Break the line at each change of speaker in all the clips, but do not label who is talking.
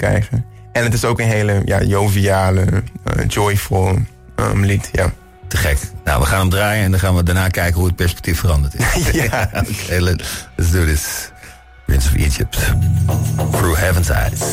krijgen. En het is ook een hele joviale, joyful lied, ja.
Te gek. Nou, we gaan hem draaien en dan gaan we daarna kijken hoe het perspectief veranderd is.
Ja.
Okay, let's do this. Prince of Egypt. Through Heaven's Eyes.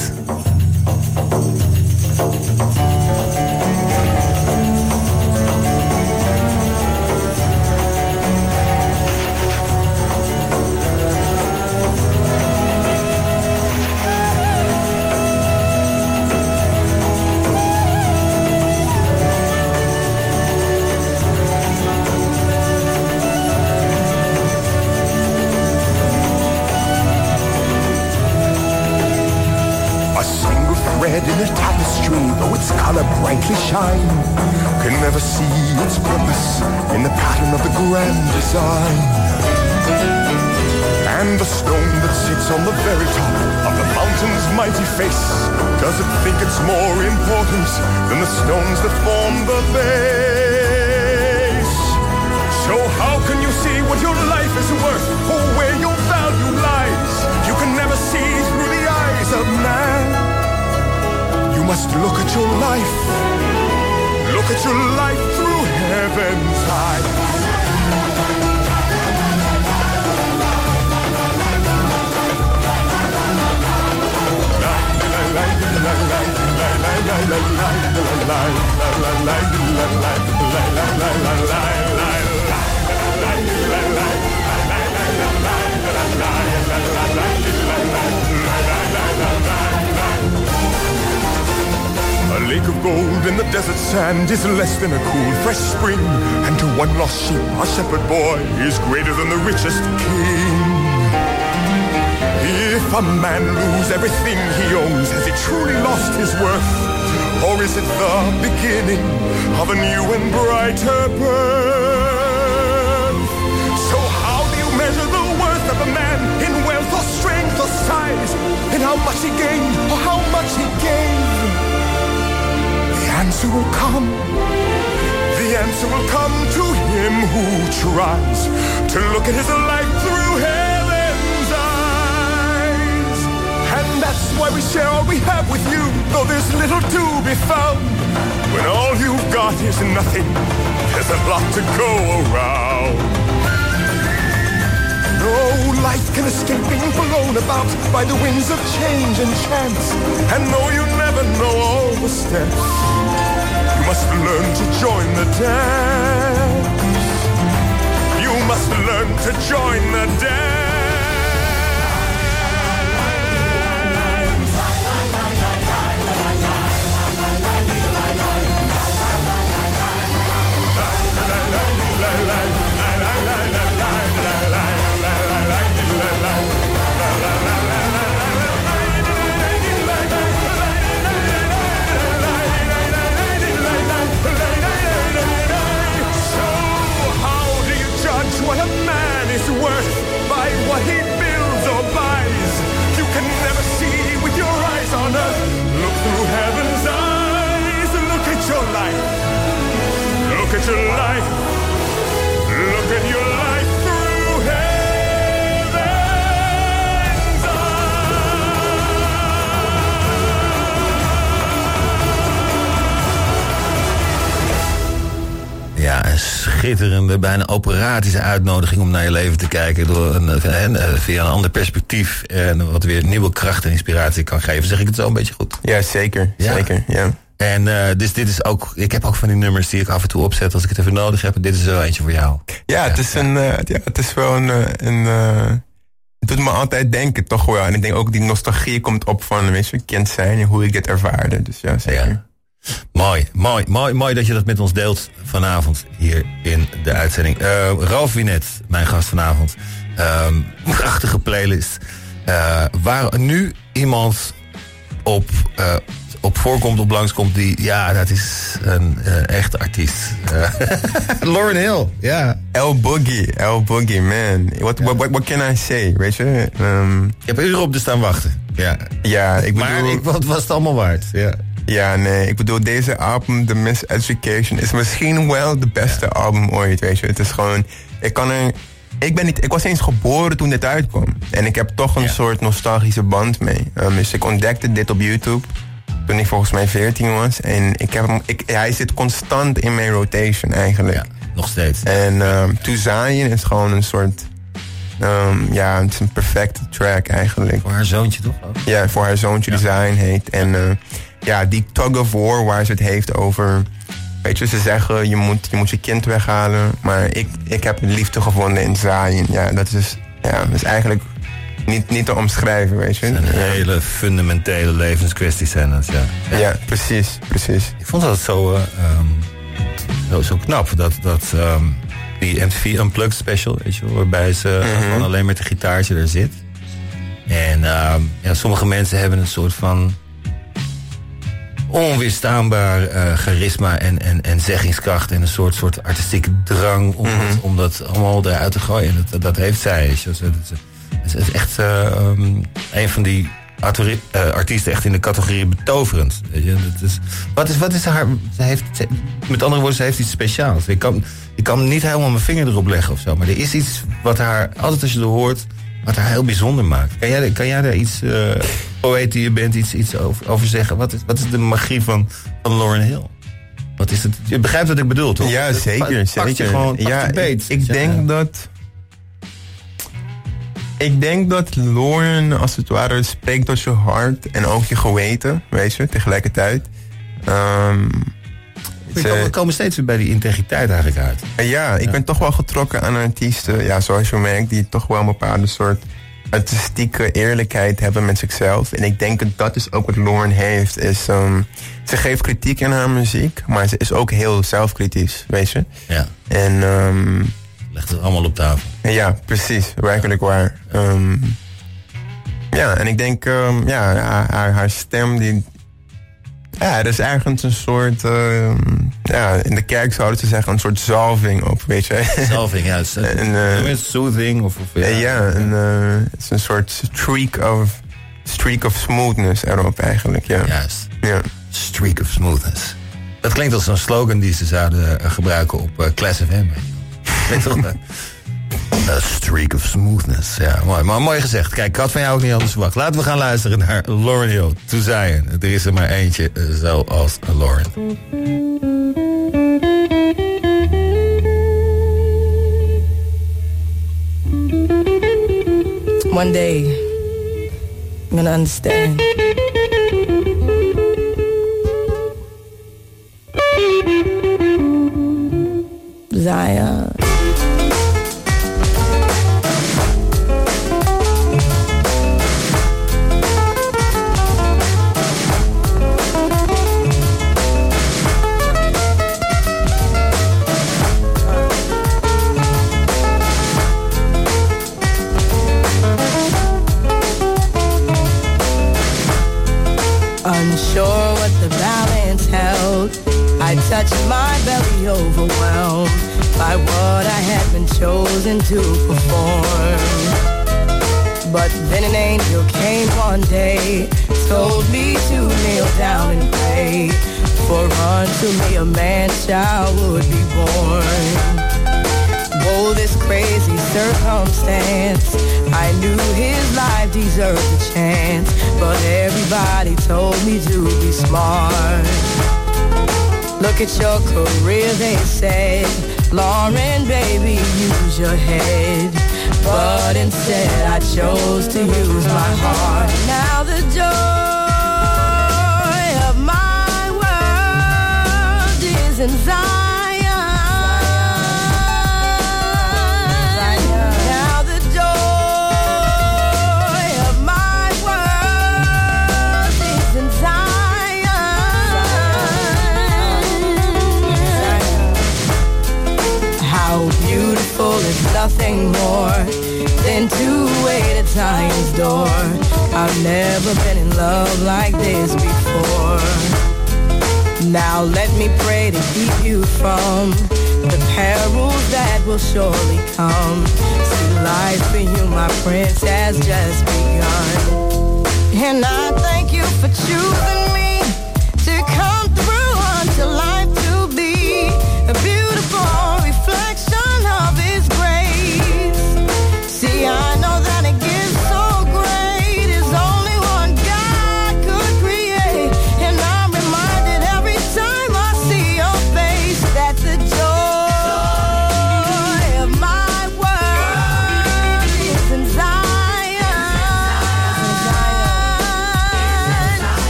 In a tapestry, though its color brightly shine, can never see its purpose in the pattern of the grand design. And the stone that sits on the very top of the mountain's mighty face doesn't think it's more important than the stones that form the base. So how can you see what your life is worth or where your value lies? You can never see through the eyes of man. You must look at your life through heaven's eyes. A lake of gold in the desert sand is less than a cool, fresh spring. And to one lost sheep, a shepherd boy is greater than the richest king. If a man lose everything he owns, has he truly lost his worth? Or is it the beginning of a new and brighter birth? So how do you measure the worth of a man in wealth or strength or size? In how much he gained or how much he gave? The answer will come to him who tries to look at his life through heaven's eyes. And that's why we share all we have with you, though there's little to be found. When all you've got is nothing, there's a lot to go around. No life can escape being blown about by the winds of change and chance. And though you never know all the steps, you must learn to join the dance. You must learn to join the dance. What a man is worth by what he builds or buys. You can never see with your eyes on earth. Look through heaven's eyes. Look at your life. Look at your life. Look at your life through heaven's eyes.
Ja, een schitterende, bijna operatische uitnodiging om naar je leven te kijken via een ander perspectief en wat weer nieuwe kracht en inspiratie kan geven. Zeg ik het zo een beetje goed?
Ja, zeker. Ja. Zeker, ja.
En dus dit is ook, ik heb ook van die nummers die ik af en toe opzet als ik het even nodig heb. En dit is wel eentje voor jou.
Ja, het is het is wel een het doet me altijd denken, toch wel. En ik denk ook die nostalgie komt op van, weet je, kind zijn en hoe ik dit ervaarde. Dus ja, zeker. Ja.
Mooi dat je dat met ons deelt vanavond hier in de uitzending. Ralf Winet, mijn gast vanavond. Prachtige playlist. Waar nu iemand op voorkomt, op langskomt die, ja, dat is een echte artiest. Lauryn Hill, ja.
El Boogie, man. What can I say, weet je?
Ik heb uren op te staan wachten.
Ja, ik bedoel...
Maar wat was het allemaal waard? Ja.
Ja, nee, ik bedoel, deze album, The Miseducation, is misschien wel de beste album ooit, weet je. Het is gewoon, ik kan er Ik was eens geboren toen dit uitkwam. En ik heb toch een soort nostalgische band mee. Dus ik ontdekte dit op YouTube toen ik volgens mij 14 was. En hij zit constant in mijn rotation eigenlijk.
Ja, nog steeds.
En To Zion is gewoon een soort... het is een perfecte track eigenlijk.
Voor haar zoontje toch ook?
Ja, voor haar zoontje die Zion heet. En die tug of war waar ze het heeft over... Weet je, ze zeggen je moet je kind weghalen. Maar ik heb liefde gevonden in Zion. Ja, dat is eigenlijk niet te omschrijven, weet je.
Een hele fundamentele levenskwesties zijn dat, ja.
Ja, precies. Ik
vond dat zo knap dat die MTV Unplugged special, weet je wel, waarbij ze gewoon alleen met een gitaartje er zit. En sommige mensen hebben een soort van onweerstaanbaar charisma en zeggingskracht en een soort artistieke drang om dat allemaal eruit te gooien. En dat heeft zij. Het is echt een van die artiesten echt in de categorie betoverend. Weet je? Wat is haar... Met andere woorden, ze heeft iets speciaals. Ik kan niet helemaal mijn vinger erop leggen of zo, maar er is iets wat haar, altijd als je het hoort, wat haar heel bijzonder maakt. Kan jij daar iets, poëet die je bent, iets over zeggen? Wat is de magie van Lauryn Hill? Wat is het? Je begrijpt wat ik bedoel, toch?
Ja, zeker.
Pak je gewoon beet.
Ik denk dat Lauryn als het ware spreekt tot je hart en ook je geweten, weet je, tegelijkertijd.
We komen steeds weer bij die integriteit eigenlijk uit.
Ik ben toch wel getrokken aan artiesten, zoals je merkt, die toch wel een bepaalde soort artistieke eerlijkheid hebben met zichzelf. En ik denk dat is ook wat Lauryn heeft. Ze geeft kritiek in haar muziek, maar ze is ook heel zelfkritisch, weet je.
Ja.
En
legt het allemaal op tafel.
Ja, precies. Werkelijk waar. En ik denk, haar stem die... Ja, er is ergens een soort... in de kerk zouden ze zeggen een soort zalving op, weet je.
Zalving, ja. Soothing.
Het is een soort streak of smoothness erop eigenlijk, ja.
Juist.
Ja.
Streak of smoothness. Dat klinkt als een slogan die ze zouden gebruiken op Class FM. Weet je wel? A streak of smoothness. Ja, mooi. Maar mooi gezegd. Kijk, ik had van jou ook niet anders verwacht. Laten we gaan luisteren naar Lauryn Hill, To Zion. Er is er maar eentje zoals Lauryn.
One day, I'm gonna understand. Zion. Unsure what the balance held, I touched my belly overwhelmed by what I had been chosen to perform. But then an angel came one day, told me to kneel down and pray, for unto me a man-child would be born. Oh, this crazy circumstance, I knew his life deserved a chance, but everybody told me to be smart. Look at your career, they said, Lauryn, baby, use your head. But instead I chose to use my heart. Now the joy of my world is in Zion. Is nothing more than to wait at Zion's door. I've never been in love like this before. Now let me pray to keep you from the perils that will surely come. See, life for you, my prince, has just begun. And I thank you for choosing me to come through unto life to be a beautiful reflection of His grace.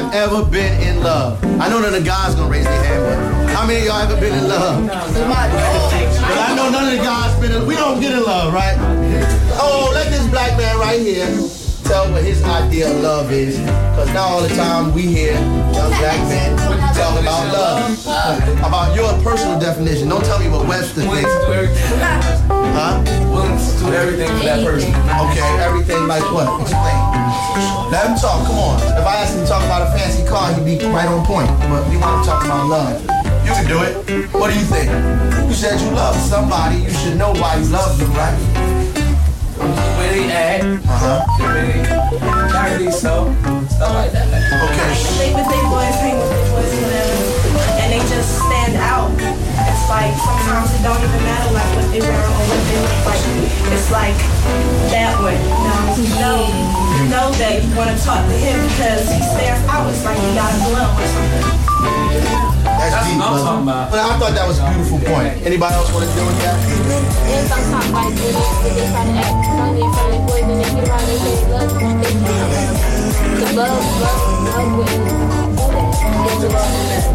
ever been in love? I know none of the guys gonna raise their hand, but how many of y'all ever been in love? But I know none of the guys been in. We don't get in love, right? Oh, let this black man right here tell what his idea of love is. Because now all the time we hear young black men talk about love. About your personal definition. Don't tell me what Webster thinks. Huh?
Willing to do everything for that person.
Okay, everything like what? Explain. Let him talk, come on. If I asked him to talk about a fancy car, he'd be right on point. But we want to talk about love. You can do it. What do you think? You said you love somebody. You should know why you love them, right?
Where they at? The way they carry themselves, stuff like that.
Okay.
They with their boys, hang with their boys, whatever, and they just stand out. It's like sometimes it don't even matter like what they wear or what they look like. It's like that way. You know that you want to talk to him because he stands out. It's like you got a glow or something.
That's deep,
what I'm talking about.
But I thought that was a beautiful point. Anybody else want to deal with that?
And sometimes like they try to act funny in front of their boys and they get around and say love. The love with get the love in that.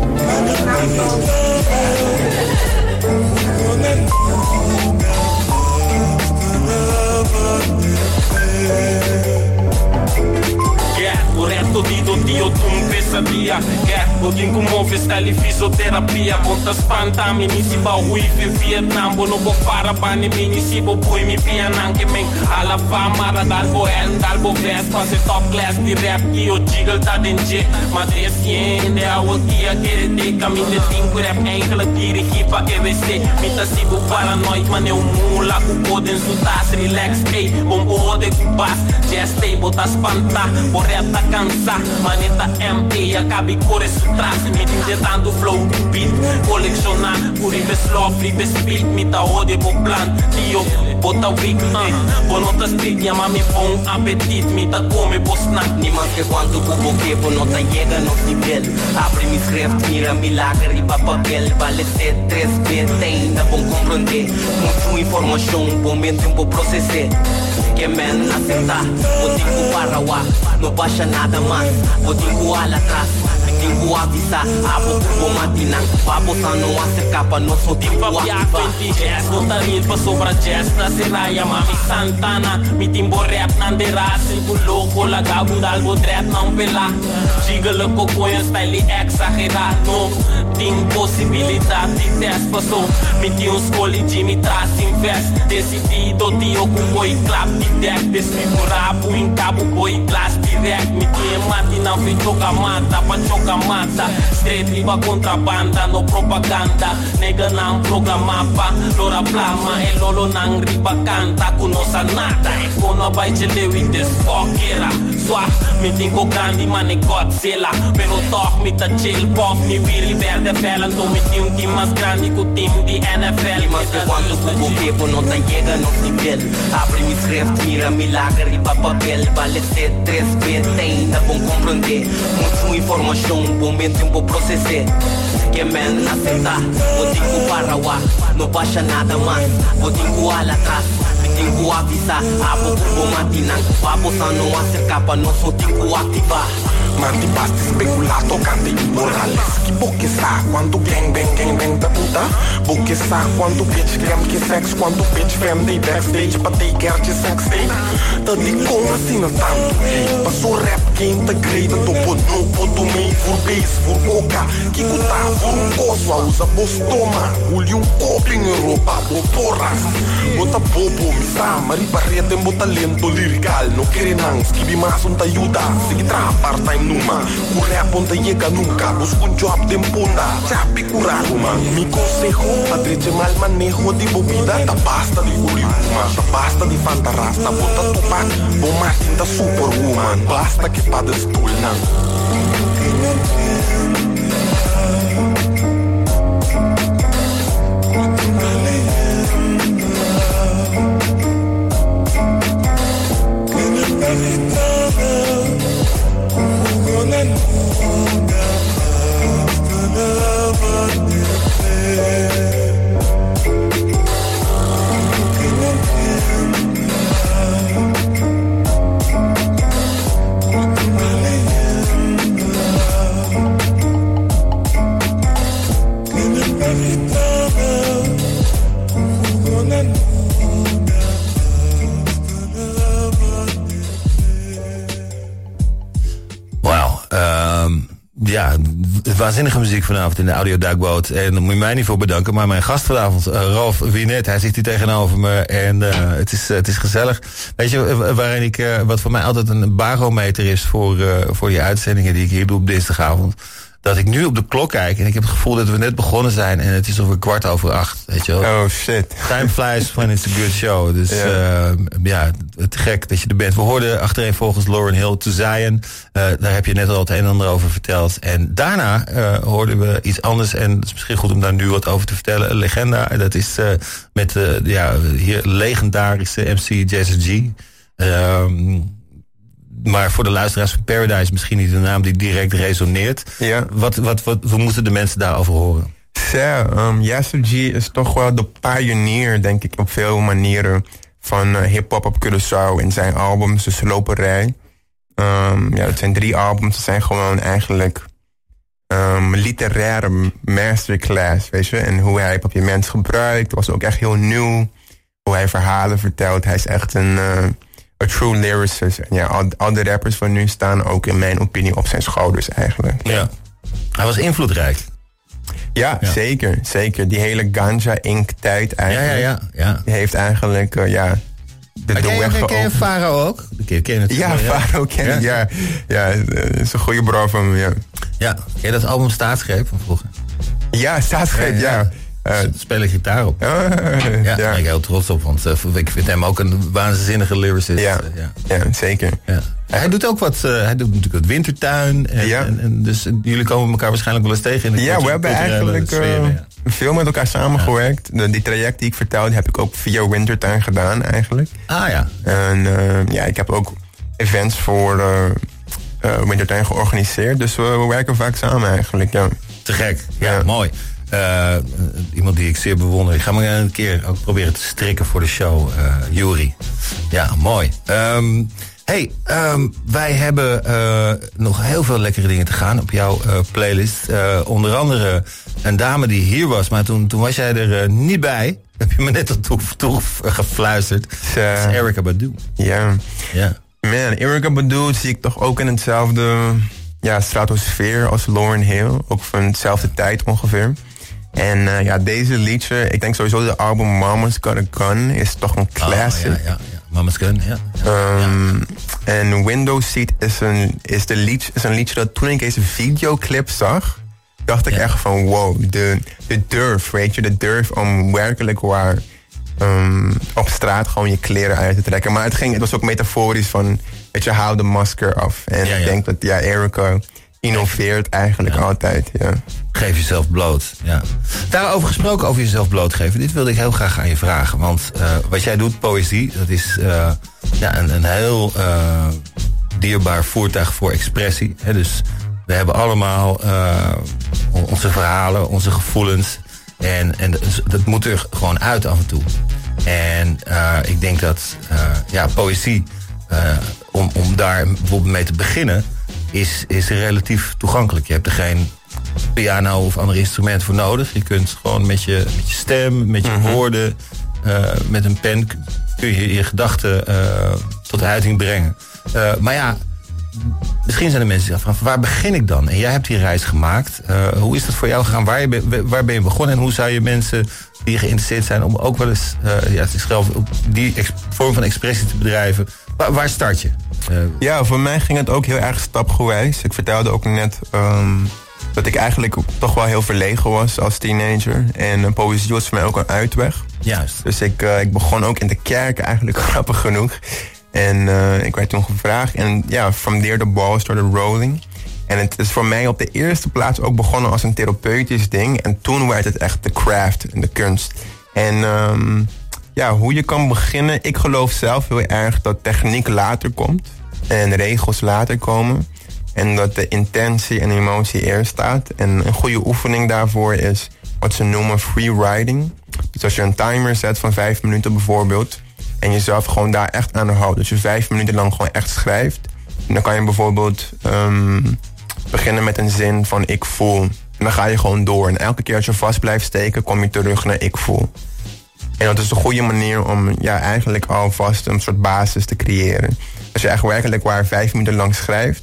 O resto dito dio tu un pesadilla. O din cum o vestali fisioterapia. Conta spantami mi si ba wifi Vietnam. Bono bo para bani mini si bo pui mi pian anche men. Alla fama dalbo helm dalbo vest. Quase top class di rap ki o jiggle ta denje. Ma de siende a o kia kere de camine tingu rap enkele dieren kipa EWC. Mita si bo paranoid man eu mula ku poden sutas relax hey. Bombo de ku bas jazz table ta spanta. Borreta cansa, maneta MT acabe por esse traço, me tentando flow beat, colecionar, por ibe slow, ibe speed, me ta ode po plan, tio, bota weak, bonota speed, llama mi bom apetite, me ta come po snack, ni más que cuando cubo que bonota llega no nivel, abre mi script, mira mi lágrima papel, vale ser 3B, ainda bom compreender, muita informação, bom mente bom processar, que man aceitar, o tipo para o não baixa nada mais, o tipo ala atrás, o tipo avisar, a boca matina, a bolsa não acerca para nós, o tipo ativar. Bota limpa sobre a jazz, traseraya, mami Santana, me timbo rap nande raça, tu louco, lagabo dalbo dread não pela, giga com coisa style exagerado, tem possibilidade de teste, passou, me tinha um escolhi de me traz invest, decidido de eu com boi clap de deck, desfigurado em cabo boi class direct, me tinha mate não fui choca mata, pra choca mata, straight riba contrabanda, no propaganda, nega não programava, lora plama, e lolo não riba canta, conoça nada, e quando vai te leu e desfoqueira, suave, me tinha grande, man é Godzilla, pero talk me tá chill, pop, me vira verde fela, então me tinha um time mais grande que o time de NFL, mas que quando cubo quebo não tá chega no nível, abre mi script, mira milagre, riba papel, vale ser 3B, ainda bom compreender, muita informação, bom mente bom processar, que man aceitar, o tipo para o ar, não baixa nada mais, o tipo ala atrás, tenho avisar, a boca matina, a bolsa não acerca para nós, o tipo ativar.
Manti basti speculato canti Morales que boque sa quando gang bang da puta boque sa quando bitch cam que sex quando bitch fam day backstage pra take care de sex day tá de como assim não tanto passou rap que integrada do no ponto meio for base for boca que cuta for coisa usa bostoma olho coping roupa porras bota bobo misa mari barrete bota talento lirical no quer não skibi mais um ta ajuda se tra part time numa corre a ponta llega nunca busco un job de punta chapi curar uma mi consejo padre mal manejo de bebida ta basta de uriuma ta basta de fantarasta bota tupac bom Martin da superwoman basta que pa destulna
waanzinnige muziek vanavond in de audioduikboot. En daar moet je mij niet voor bedanken. Maar mijn gast vanavond, Ralf Winet, hij zit hier tegenover me. En het is gezellig. Weet je, waarin ik, wat voor mij altijd een barometer is voor die uitzendingen die ik hier doe op dinsdagavond. Dat ik nu op de klok kijk en ik heb het gevoel dat we net begonnen zijn. En het is over 8:15, weet je wel.
Oh shit.
Time flies when it's a good show. Dus te gek dat je er bent. We hoorden achtereenvolgens Lauryn Hill, To Zion. Daar heb je net al het een en ander over verteld. En daarna hoorden we iets anders. En het is misschien goed om daar nu wat over te vertellen. Een legenda, dat is met hier legendarische MC Jazzy G. Maar voor de luisteraars van Paradise misschien niet de naam die direct resoneert.
Ja.
Wat moeten de mensen daarover horen?
Jazzy G is toch wel de pionier, denk ik, op veel manieren van hip-hop op Curaçao in zijn albums, de Sloperij. Het zijn 3 albums, het zijn gewoon eigenlijk literaire masterclass, weet je. En hoe hij papiament gebruikt, was ook echt heel nieuw. Hoe hij verhalen vertelt, hij is echt een true lyricist. En ja, al de rappers van nu staan ook in mijn opinie op zijn schouders eigenlijk.
Ja, hij was invloedrijk.
Ja, zeker, zeker. Die hele Ganja Inc. tijd eigenlijk.
Ja.
Die heeft eigenlijk, de weg geopend.
Ken je Faro ook? Ken je het?
Ja, Faro ken ik, ja. Ja, dat is een goede bro van me, ja.
Ja, ken je dat album Staatsgreep van vroeger?
Ja, Staatsgreep, ja.
Speel ik gitaar op. Daar ben ik heel trots op, want ik vind hem ook een waanzinnige lyricist.
Ja, zeker. Ja.
Hij doet ook wat, hij doet natuurlijk het Wintertuin. En dus jullie komen elkaar waarschijnlijk wel eens tegen in de
we hebben eigenlijk veel met elkaar samengewerkt. Die traject die ik vertelde, heb ik ook via Wintertuin gedaan eigenlijk.
Ah ja.
En ik heb ook events voor Wintertuin georganiseerd. Dus we werken vaak samen eigenlijk, ja.
Te gek, ja. Mooi. Iemand die ik zeer bewonder. Ik ga maar een keer ook proberen te strikken voor de show. Juri. Ja, mooi. Wij hebben nog heel veel lekkere dingen te gaan op jouw playlist. Onder andere een dame die hier was, maar toen was jij er niet bij. Heb je me net al toe gefluisterd. Dat is Erykah Badu.
Ja. Man, Erykah Badu zie ik toch ook in hetzelfde stratosfeer als Lauryn Hill. Ook van hetzelfde tijd ongeveer. En deze liedje, ik denk sowieso de album Mama's Got a Gun is toch een classic.
Ja. Mama's Gun, ja.
En Window Seat is een liedje dat toen ik deze videoclip zag, dacht ik echt van wow, de durf, weet je, de durf om werkelijk waar op straat gewoon je kleren uit te trekken. Maar het was ook metaforisch van, weet je, hou de masker af. En ik denk dat Erykah innoveert eigenlijk altijd, ja.
Geef jezelf bloot, ja. Daarover gesproken, over jezelf blootgeven. Dit wilde ik heel graag aan je vragen. Want wat jij doet, poëzie, dat is een heel dierbaar voertuig voor expressie. Hè? Dus we hebben allemaal onze verhalen, onze gevoelens. En dat moet er gewoon uit af en toe. En ik denk dat poëzie, om daar bijvoorbeeld mee te beginnen, is relatief toegankelijk. Je hebt er geen piano of ander instrument voor nodig. Je kunt gewoon met je stem, met je woorden, met een pen kun je je gedachten tot uiting brengen. Maar ja, misschien zijn er mensen die zeggen van waar begin ik dan? En jij hebt die reis gemaakt. Hoe is dat voor jou gegaan? Waar ben je begonnen? En hoe zou je mensen die geïnteresseerd zijn om ook wel eens zichzelf op die vorm van expressie te bedrijven, waar start je?
Voor mij ging het ook heel erg stapgewijs. Ik vertelde ook net dat ik eigenlijk toch wel heel verlegen was als teenager. En poëzie was voor mij ook een uitweg.
Juist.
Dus ik begon ook in de kerk eigenlijk, grappig genoeg. En ik werd toen gevraagd. En from there the ball started rolling. En het is voor mij op de eerste plaats ook begonnen als een therapeutisch ding. En toen werd het echt de craft en de kunst. En hoe je kan beginnen. Ik geloof zelf heel erg dat techniek later komt. En regels later komen. En dat de intentie en emotie eerst staat. En een goede oefening daarvoor is wat ze noemen freewriting. Dus als je een timer zet van 5 minuten bijvoorbeeld. En jezelf gewoon daar echt aan houdt. Dus je 5 minuten lang gewoon echt schrijft. En dan kan je bijvoorbeeld beginnen met een zin van ik voel. En dan ga je gewoon door. En elke keer als je vast blijft steken, kom je terug naar ik voel. En dat is een goede manier om eigenlijk alvast een soort basis te creëren. Als je echt werkelijk waar 5 minuten lang schrijft,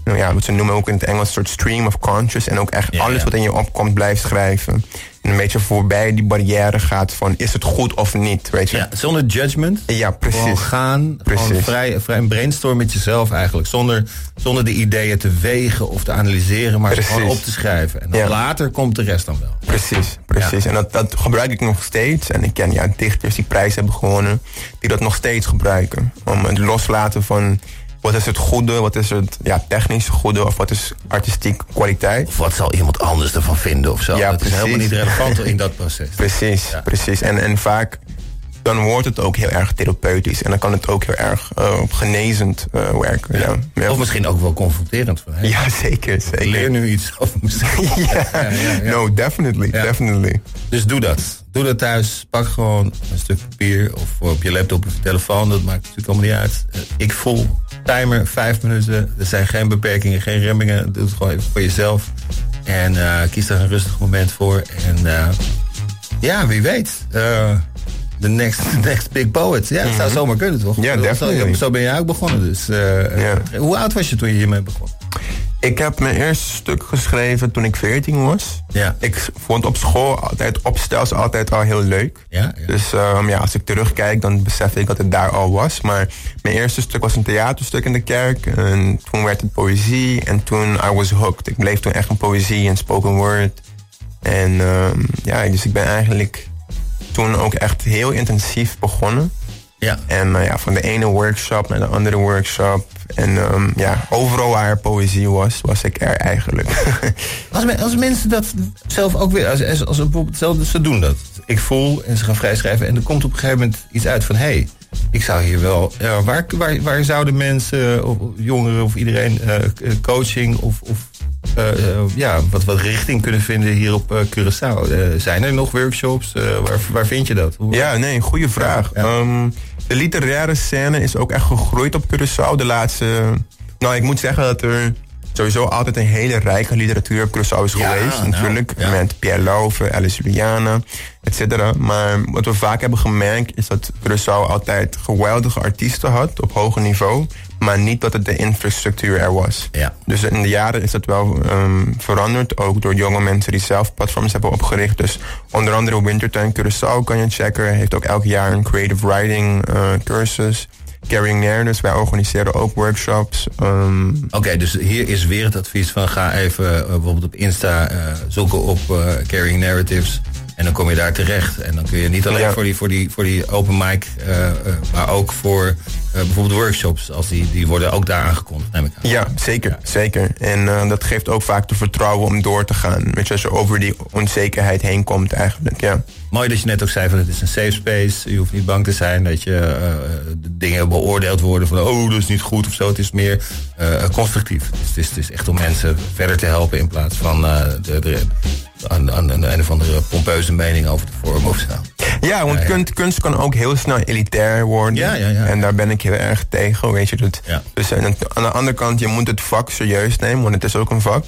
wat ze noemen ook in het Engels, een soort stream of conscious. En ook echt alles wat in je opkomt, blijft schrijven. En een beetje voorbij die barrière gaat van, is het goed of niet, weet je?
Ja, zonder judgment.
Ja, precies.
Gewoon gaan, gewoon vrij brainstorm met jezelf eigenlijk. Zonder de ideeën te wegen of te analyseren, maar gewoon op te schrijven. En dan later komt de rest dan wel.
Precies. En dat gebruik ik nog steeds. En ik ken dichters die prijs hebben gewonnen, die dat nog steeds gebruiken. Om het loslaten van, wat is het goede, wat is het technisch goede, of wat is artistiek kwaliteit.
Of wat zal iemand anders ervan vinden of zo.
Ja,
dat is helemaal niet relevant in dat proces.
Precies. En vaak, dan wordt het ook heel erg therapeutisch. En dan kan het ook heel erg genezend werken. Ja.
Of misschien ook wel confronterend. Van,
ja, zeker.
Ik leer nu iets over mezelf.
No, definitely.
Dus doe dat. Doe dat thuis. Pak gewoon een stuk papier of op je laptop of je telefoon. Dat maakt natuurlijk allemaal niet uit. Ik voel timer 5 minuten. Er zijn geen beperkingen, geen remmingen. Doe het gewoon even voor jezelf. En kies daar een rustig moment voor. En wie weet. The next big poet. Ja, dat zou zomaar kunnen, toch?
Ja, definitely.
Zo ben jij ook begonnen dus. Hoe oud was je toen je hiermee begon?
Ik heb mijn eerste stuk geschreven toen ik 14 was.
Ja.
Ik vond op school altijd opstels altijd al heel leuk.
Ja.
Dus als ik terugkijk, dan besef ik dat het daar al was. Maar mijn eerste stuk was een theaterstuk in de kerk. En toen werd het poëzie. En toen I was hooked. Ik bleef toen echt in poëzie en spoken word. En dus ik ben eigenlijk toen ook echt heel intensief begonnen.
Ja.
En van de ene workshop naar de andere workshop. En overal waar er poëzie was ik er eigenlijk.
Als mensen dat zelf ook weer, als bijvoorbeeld ze doen dat. Ik voel en ze gaan vrijschrijven en er komt op een gegeven moment iets uit van, hey, ik zou hier wel, waar zouden mensen of jongeren of iedereen coaching of wat richting kunnen vinden hier op Curaçao? Zijn er nog workshops? Waar vind je dat?
Goede vraag. Ja. De literaire scène is ook echt gegroeid op Curaçao de laatste. Ik moet zeggen dat er sowieso altijd een hele rijke literatuur op Curaçao is geweest. Natuurlijk, met Pierre Lauve, Alice Luiana, et cetera. Maar wat we vaak hebben gemerkt is dat Curaçao altijd geweldige artiesten had op hoger niveau, maar niet dat het de infrastructuur er was.
Ja.
Dus in de jaren is dat wel veranderd, ook door jonge mensen die zelf platforms hebben opgericht. Dus onder andere Wintertuin Curaçao kan je checken, heeft ook elk jaar een creative writing cursus. Carrying Narratives, wij organiseren ook workshops.
Oké, dus hier is weer het advies van, ga even bijvoorbeeld op Insta zoeken op Carrying Narratives. En dan kom je daar terecht. En dan kun je niet alleen voor die open mic, maar ook voor bijvoorbeeld workshops. Als die worden ook daar aangekondigd, neem ik aan.
Ja, zeker. En dat geeft ook vaak de vertrouwen om door te gaan. Weet je, als je over die onzekerheid heen komt eigenlijk, ja.
Mooi dat je net ook zei van, het is een safe space. Je hoeft niet bang te zijn dat je dingen beoordeeld worden van, dat is niet goed of zo. Het is meer constructief. Het is echt om mensen verder te helpen in plaats van aan een of andere pompeuze mening over te vormen of zo.
Ja, want kunst kan ook heel snel elitair worden.
Ja.
En daar ben ik heel erg tegen, weet je. Dus aan de andere kant, je moet het vak serieus nemen, want het is ook een vak.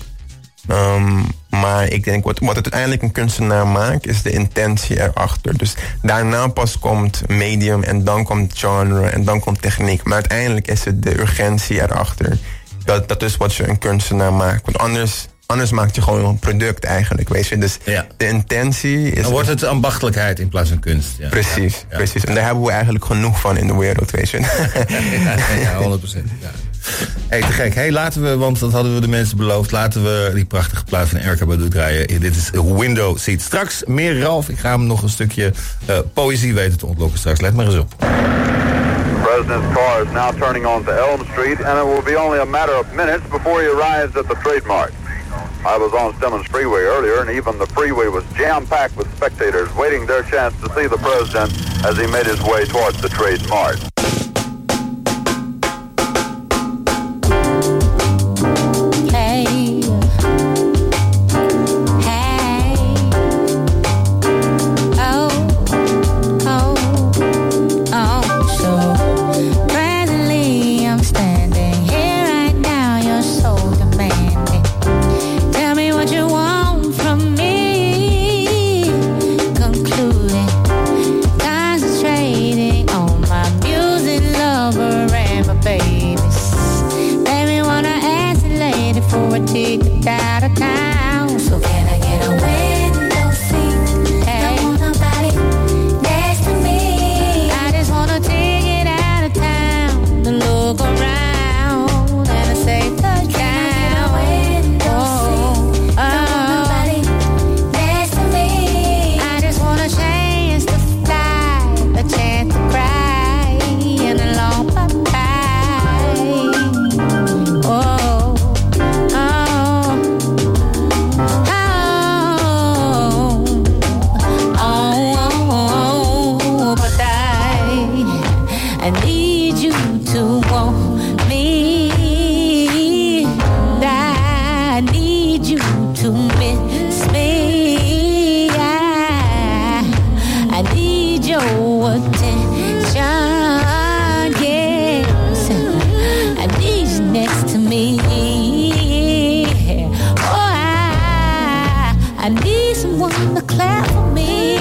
Maar ik denk, wat het uiteindelijk een kunstenaar maakt, is de intentie erachter. Dus daarna pas komt medium en dan komt genre en dan komt techniek. Maar uiteindelijk is het de urgentie erachter. Dat is wat je een kunstenaar maakt. Want anders maak je gewoon een product eigenlijk, weet je. Dus de intentie is...
Dan wordt het ambachtelijkheid in plaats van kunst. Ja.
Precies. En daar hebben we eigenlijk genoeg van in de wereld, weet je.
Ja, 100%. Ja. Hey, te gek. Hey, laten we, want dat hadden we de mensen beloofd, laten we die prachtige plaat van Erykah Badu draaien. Dit is Window Seat. Straks meer Ralf. Ik ga hem nog een stukje poëzie weten te ontlokken straks. Let maar eens op.
The president's car is now turning onto Elm Street, and it will be only a matter of minutes before he arrives at the trademark. I was on Stemmons Freeway earlier, and even the freeway was jam-packed with spectators waiting their chance to see the president as he made his way towards the trademark.
Concentrating on my music. I need you to want me. I need you to miss me. I need your attention. Yes, I need you next to me. Oh, I need someone to clap for me.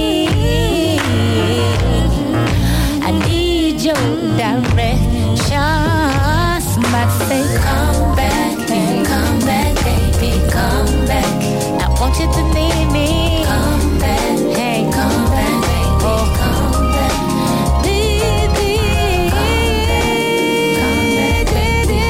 I need your direction. Somebody say, come back, baby, come back. I want you to need me. Come back, hey, come back, baby, come back. Need me. Come back, baby,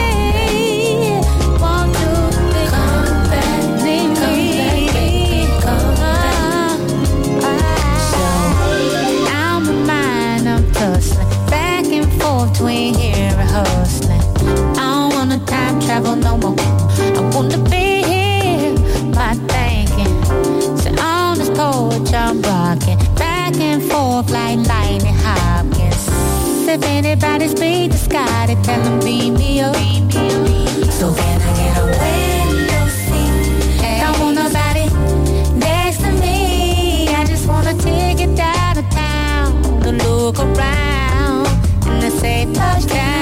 want you to come back, need me. Come back. So now my mind, I'm tussling back and forth between here and hustling. I don't wanna time travel no more. I wanna be here, my thinking. So on this porch I'm rocking back and forth like Lightning Hopkins. If anybody speak the sky, they tell them beat me up. So can I get a window seat? Don't want nobody next to me. I just wanna take it down to town to look around and to say touchdown.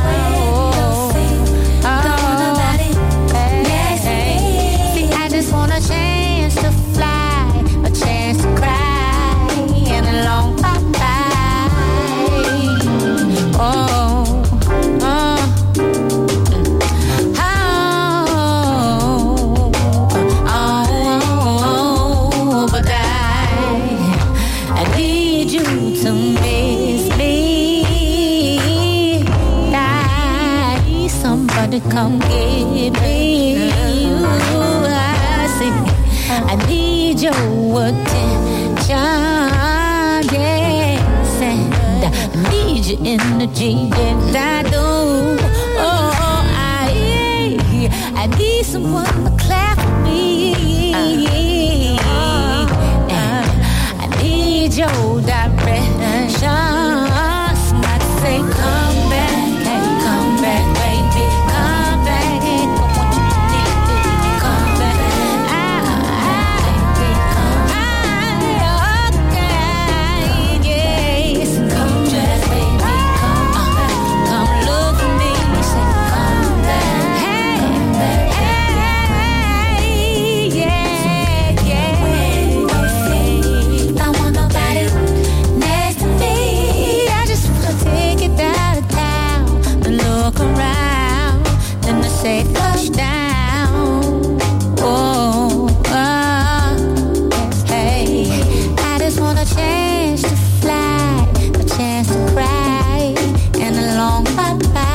A chance to fly, a chance to cry, and a long bye-bye. Oh, oh, oh, but I need you to miss me. I need somebody come get me. I need your attention, yes, and I need your energy, yes, I do. Oh, I need someone to clap for me. And I need your direction. Somebody say, come back, hey, come back, baby, come back. I want you to need it, come back. Say touchdown. Oh, yes, hey. I just want a chance to fly, a chance to cry, and a long bye-bye.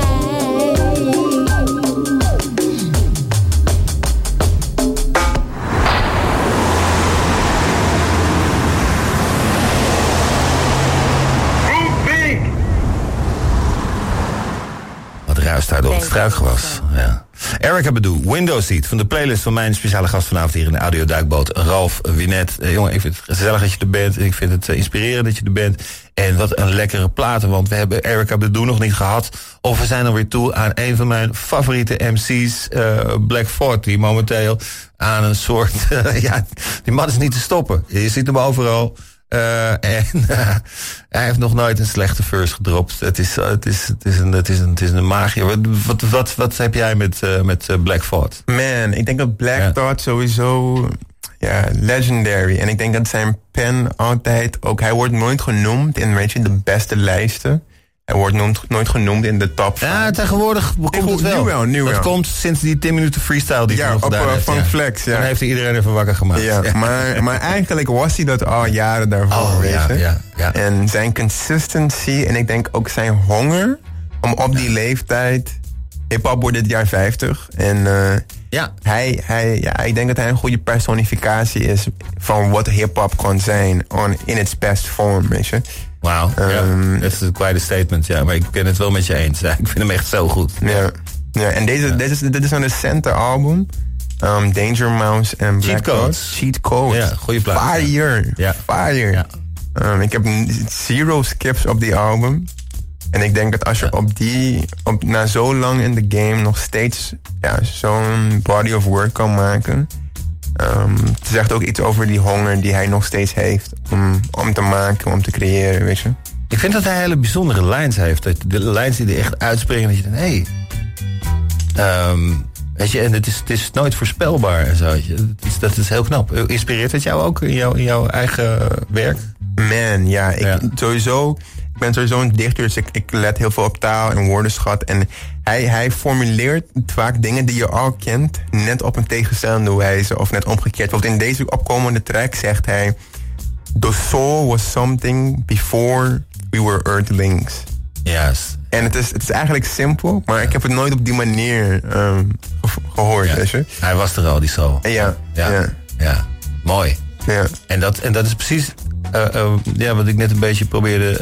Wat ruist daar door het struikgewas. Ja. Erica Badu, Window Seat, van de playlist van mijn speciale gast vanavond hier in de audioduikboot, Ralf Winet. Jongen, ik vind het gezellig dat je er bent. Ik vind het inspirerend dat je er bent. En wat een lekkere platen, want we hebben Erica Badu nog niet gehad. Of we zijn alweer toe aan een van mijn favoriete MC's, Black Thought, die momenteel aan een soort... ja, die man is niet te stoppen. Je ziet hem overal. En hij heeft nog nooit een slechte verse gedropt. Het is een magie. Wat heb jij met Black Thought?
Man, ik denk dat Black Thought sowieso legendary. En ik denk dat zijn pen altijd ook... Hij wordt nooit genoemd in de beste lijsten. Hij wordt nooit genoemd in de top 5.
Ja, tegenwoordig komt het wel. Nu wel. Dat komt sinds die 10 minuten freestyle die hij nog gedaan heeft.
Van Flex, ja.
Dan heeft hij iedereen even wakker gemaakt.
Ja, maar eigenlijk was hij dat al jaren daarvoor. Ja. En zijn consistency en ik denk ook zijn honger om op die leeftijd... Hip-hop wordt dit jaar 50. En ik denk dat hij een goede personificatie is van wat hip-hop kan zijn in its best vorm, weet je.
Wauw, dat is quite a statement, ja. Maar ik ben het wel met je eens. Ja. Ik vind hem echt zo goed.
Ja. En dit is een recente album. Danger Mouse en Black Thought. Cheat Code.
Ja, goede plaat.
Fire.
Ja.
Fire. Ik heb 0 skips op die album. En ik denk dat als je na zo lang in de game nog steeds zo'n body of work kan maken. Het zegt ook iets over die honger die hij nog steeds heeft om te maken, om te creëren, weet je.
Ik vind dat hij hele bijzondere lines heeft. De lines die er echt uitspringen, dat je denkt, hé. Weet je, en het is nooit voorspelbaar en zo. Weet je. Dat is heel knap. Inspireert het jou ook in jouw eigen werk?
Man, ja. Ik ben sowieso een dichter, dus ik let heel veel op taal en woordenschat. En hij formuleert vaak dingen die je al kent, net op een tegenstellende wijze of net omgekeerd. Want in deze opkomende track zegt hij: The soul was something before we were earthlings.
Yes.
En het is eigenlijk simpel, maar ik heb het nooit op die manier gehoord. Weet je?
Hij was er al, die soul. Ja. Mooi.
Ja.
En dat is precies wat ik net een beetje probeerde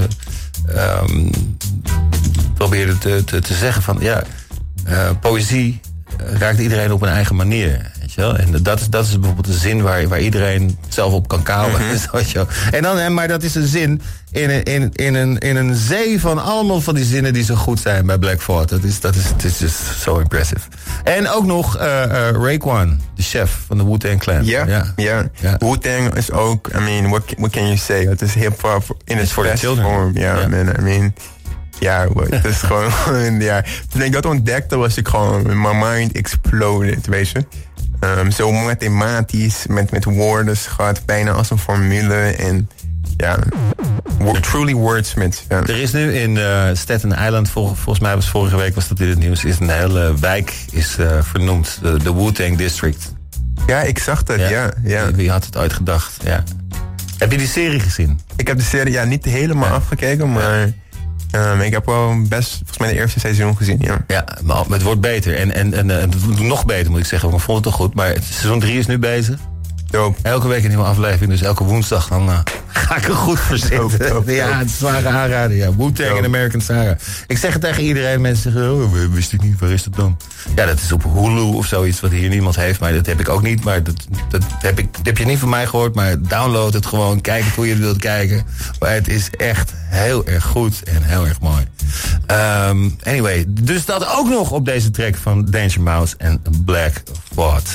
te zeggen van poëzie raakt iedereen op een eigen manier. Weet je wel? En dat is bijvoorbeeld een zin waar iedereen zelf op kan kauwen. En dan, maar dat is een zin in een zee van allemaal van die zinnen die zo goed zijn bij Black Thought. Het is just so impressive. En ook nog Raekwon, de chef van de Wu-Tang Clan.
Ja. Wu-Tang is ook, I mean, what can you say? Het is hip-hop in its best vorm. Man, I mean... Ja, het is gewoon, Toen ik dat ontdekte, was ik gewoon, my mind exploded, weet je. Zo mathematisch, met woordenschat, bijna als een formule. En truly wordsmith. Ja.
Er is nu in Staten Island, volgens mij was vorige week was dat in het nieuws, is een hele wijk vernoemd, de Wu-Tang District.
Ja, ik zag dat, ja.
Wie had het ooit gedacht, ja. Heb je die serie gezien? Ik
heb de serie niet helemaal afgekeken, maar... ik heb wel best, volgens mij, de eerste seizoen gezien, ja.
Ja, maar het wordt beter. En nog beter, moet ik zeggen. Ik vond het toch goed. Maar seizoen 3 is nu bezig.
Dope.
Elke week een nieuwe aflevering. Dus elke woensdag dan ga ik er goed voor zitten. Ja, het is zware aanraden. Ja. Wu-Tang en American Saga. Ik zeg het tegen iedereen. Mensen zeggen, wist ik niet. Waar is dat dan? Ja, dat is op Hulu of zoiets wat hier niemand heeft. Maar dat heb ik ook niet. Maar dat heb je niet van mij gehoord. Maar download het gewoon. Kijk het hoe je het wilt kijken. Maar het is echt heel erg goed en heel erg mooi. Anyway, dus dat ook nog op deze track van Danger Mouse en Black Thought.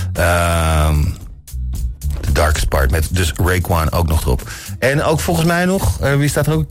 The Darkest Part, met dus Raekwon ook nog erop. En ook volgens mij nog, wie staat er ook?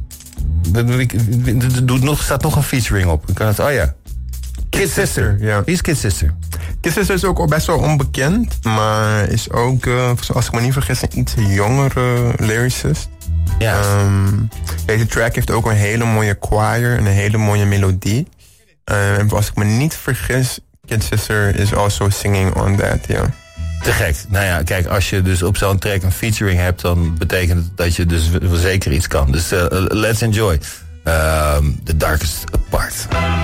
Staat nog een featuring op. Kid Sister.
Ja.
Wie is Kid Sister?
Kid Sister is ook best wel onbekend, maar is ook, als ik me niet vergis, een iets jongere lyricist.
Ja.
Deze track heeft ook een hele mooie choir en een hele mooie melodie. En als ik me niet vergis, Kid Sister is also singing on that, ja.
Te gek. Nou ja, kijk, als je dus op zo'n track een featuring hebt, dan betekent het dat je dus wel zeker iets kan. Dus let's enjoy. The Darkest Part.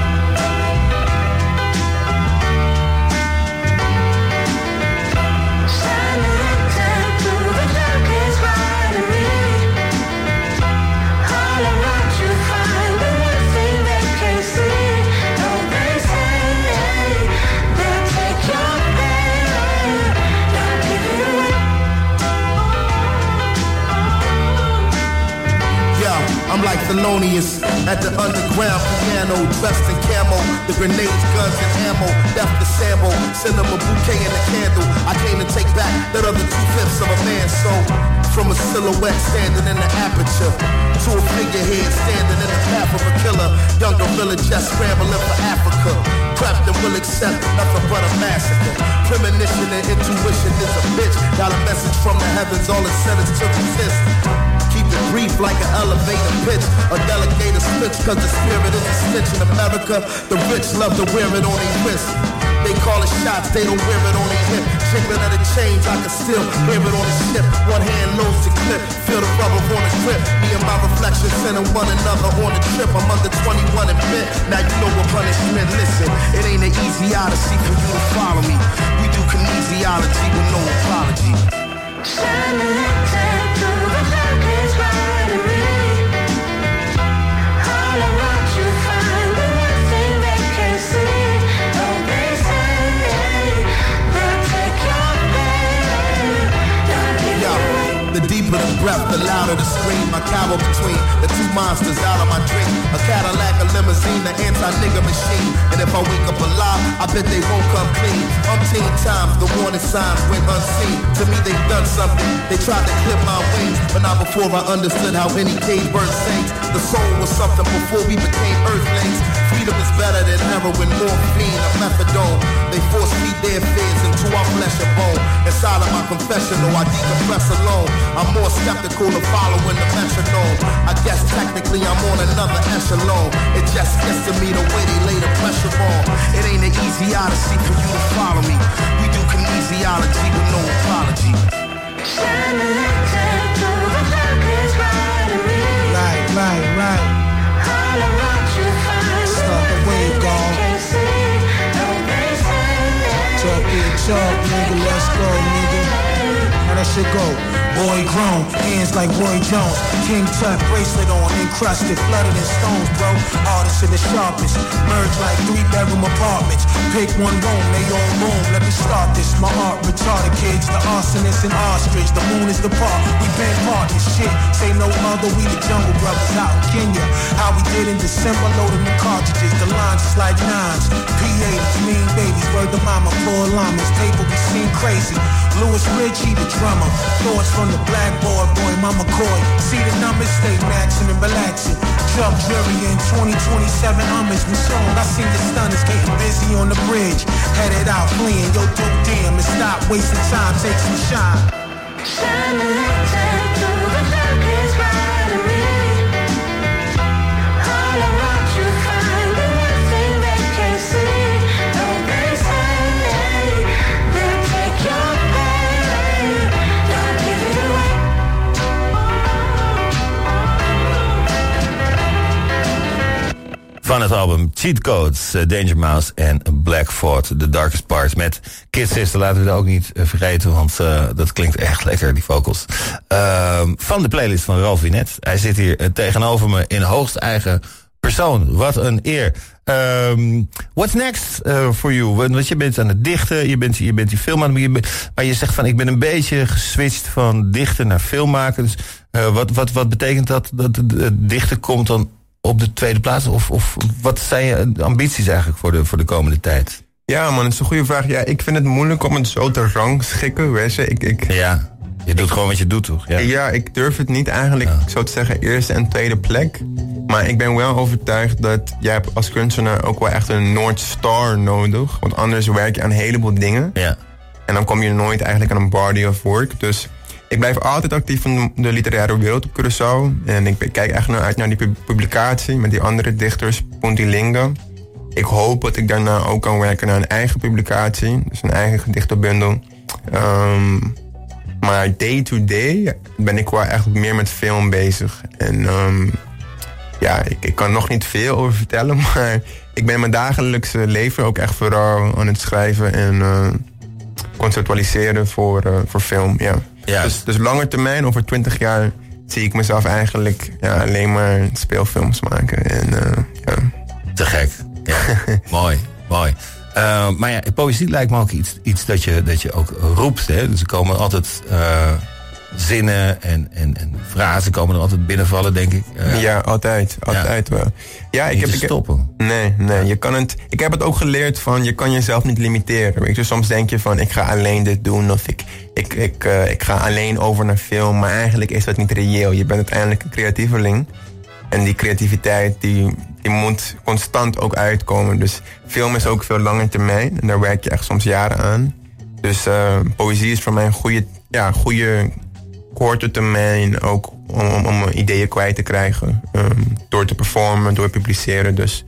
I'm like Thelonious at the underground piano, dressed in camo, the grenades, guns, and ammo, left the sample, send them a bouquet and a candle. I came to take back that other 2/5 of a man's soul. From a silhouette standing in the aperture to a figurehead standing in the path of a killer. Young gorilla just scrambling for Africa. Trapped and will accept nothing but a massacre. Premonition and intuition is a bitch. Got a message from the heavens, all it said is to resist. Keep it brief like an elevator pitch. A delegator switch, cause the spirit is a stitch in America. The rich love to wear it on their wrist. They call it shots, they don't wear it on their hip. Jiggling at the chains, I can still hear it on the ship. One hand loads the clip, feel the rubber on the grip. Me and my reflection sending one another on the trip. I'm under 21 and bit, now you know what punishment. Listen, it ain't an easy odyssey for you to follow me. We do kinesiology with no apology. Shining light through the darkest part of me. All I want you find, but nothing they can see. The deeper the breath, the travel between the two monsters out of my dream. A Cadillac, a limousine, the anti-nigga machine. And if I wake up alive, I bet they won't come clean. Umpteen times, the warning signs went unseen. To me, they've done something. They tried to clip my wings, but not before I understood how any cage bird sings. The soul was something before we became earthlings. Freedom is better than heroin, morphine, or methadone. They force feed their fears into our flesh and bone. Inside of my confessional, I decompress alone. I'm more skeptical of following the metronome. I guess technically I'm on another echelon. It just gets to me the way they lay the pressure on. It ain't an easy odyssey for you to follow me. We do kinesiology with no apology. Right. Start the wave, gone. Talk big talk, nigga, let's go, nigga. How that shit go? Boy grown, hands like Roy Jones. King Tut bracelet on, encrusted, flooded in stones, bro. Artists in the sharpest, merge like 3-bedroom apartments. Pick one room, they all room. Let me start this. My art retarded kids, the arsonists and ostrich. The moon is the park, we been partners. Shit, say no other, we the Jungle Brothers out in Kenya. How we did in December, loading the cartridges. The lines is like nines. P80s, mean babies, word to mama, 4 llamas. Paper we seen crazy. Louis Ritchie, the drummer. Thoughts from the blackboard, boy, Mama Coy. See the numbers, stay maxing and relaxing. Jump jury in 2027 homage. We song, I seen the stunners getting busy on the bridge. Headed out, fleeing, yo, do damn, and stop wasting time, take some shine. Shine the light down through the darkest right of me. All around you find the one thing they can't see. No place hiding, they'll take your pain. Don't give it away.
Van het album Cheat Codes, Danger Mouse en Black Fort, The Darkest Parts met Kid Sister. Laten we dat ook niet vergeten, want dat klinkt echt lekker, die vocals. Van de playlist van Ralph Winet. Hij zit hier tegenover me in hoogst eigen persoon. Wat een eer. What's next for you? Want je bent aan het dichten, je bent die film aan het... Maar je zegt van, ik ben een beetje geswitcht van dichten naar filmmaken. Dus wat betekent dat het dichten komt dan op de tweede plaats? Of wat zijn je ambities eigenlijk voor de komende tijd?
Ja man, dat is een goede vraag. Ja, ik vind het moeilijk om het zo te rangschikken, weet je.
Ja, je doet gewoon wat je doet, toch?
Ja, ik durf het niet eigenlijk, zo te zeggen, eerste en tweede plek. Maar ik ben wel overtuigd dat jij hebt als kunstenaar ook wel echt een North Star nodig. Want anders werk je aan een heleboel dingen.
Ja.
En dan kom je nooit eigenlijk aan een body of work. Dus ik blijf altijd actief in de literaire wereld op Curaçao. En ik kijk echt uit naar die publicatie met die andere dichters, Puntilinga. Ik hoop dat ik daarna ook kan werken naar een eigen publicatie. Dus een eigen gedichtenbundel. Maar day to day ben ik wel echt meer met film bezig. En ik kan er nog niet veel over vertellen. Maar ik ben in mijn dagelijkse leven ook echt vooral aan het schrijven en conceptualiseren voor film. Ja. Dus lange termijn, over 20 jaar, zie ik mezelf eigenlijk alleen maar speelfilms maken. En,
Te gek. Ja. Mooi. Maar ja, poëzie lijkt me ook iets dat je ook roept. Hè? Dus er komen altijd zinnen en frasen komen er altijd binnenvallen, denk ik.
Ja, altijd wel. Ja,
ik heb stoppen.
Nee, je kan het. Ik heb het ook geleerd van, je kan jezelf niet limiteren. Weet je, soms denk je van, ik ga alleen dit doen of ik ga alleen over naar film, maar eigenlijk is dat niet reëel. Je bent uiteindelijk een creatieveling. En die creativiteit, die moet constant ook uitkomen. Dus film is ook veel langer termijn. En daar werk je echt soms jaren aan. Dus poëzie is voor mij een goede korte termijn. Ook om ideeën kwijt te krijgen. Door te performen, door te publiceren. Dus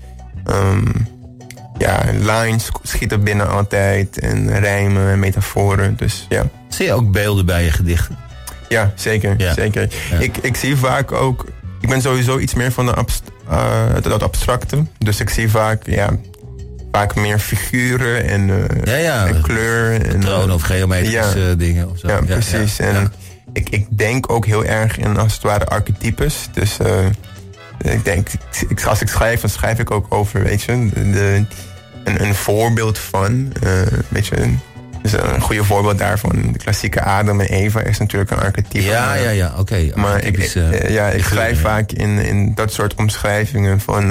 lines schieten binnen altijd. En rijmen en metaforen. Dus ja.
Zie je ook beelden bij je gedichten?
Ja, zeker. Ja. Ik zie vaak ook... Ik ben sowieso iets meer van dat abstracte. Dus ik zie vaak meer figuren en kleur.
Patronen of geometrische dingen. Of zo.
Ja, precies. Ja. En ik denk ook heel erg in, als het ware, archetypes. Dus ik denk, als ik schrijf, dan schrijf ik ook over, weet je, een voorbeeld van, weet je, Dus een goede voorbeeld daarvan, de klassieke Adam en Eva is natuurlijk een archetype.
Ja, oké.
Maar ik schrijf vaak in dat soort omschrijvingen van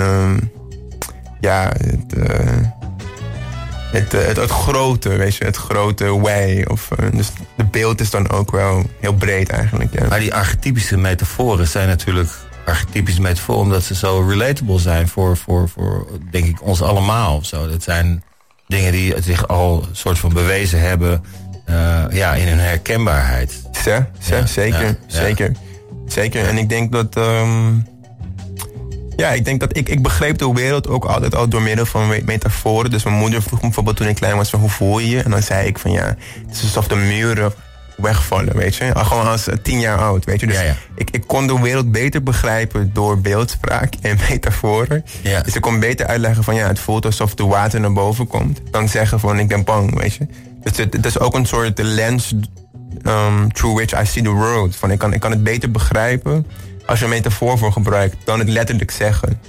het grote, weet je, het grote wij. Dus de beeld is dan ook wel heel breed eigenlijk. Ja.
Maar die archetypische metaforen zijn natuurlijk archetypische metaforen omdat ze zo relatable zijn voor denk ik, ons allemaal of zo. Dat zijn dingen die zich al een soort van bewezen hebben in hun herkenbaarheid.
Zeker. En ik denk dat ik begreep de wereld ook altijd al door middel van metaforen. Dus mijn moeder vroeg me bijvoorbeeld toen ik klein was van hoe voel je je? En dan zei ik van het is alsof de muren wegvallen, weet je. Gewoon als 10 jaar oud, weet je. Dus ik kon de wereld beter begrijpen door beeldspraak en metaforen. Ja. Dus ik kon beter uitleggen van het voelt alsof de water naar boven komt. Dan zeggen van ik ben bang, weet je. Dus het is ook een soort lens through which I see the world. Van ik kan het beter begrijpen als je een metafoor voor gebruikt dan het letterlijk zeggen.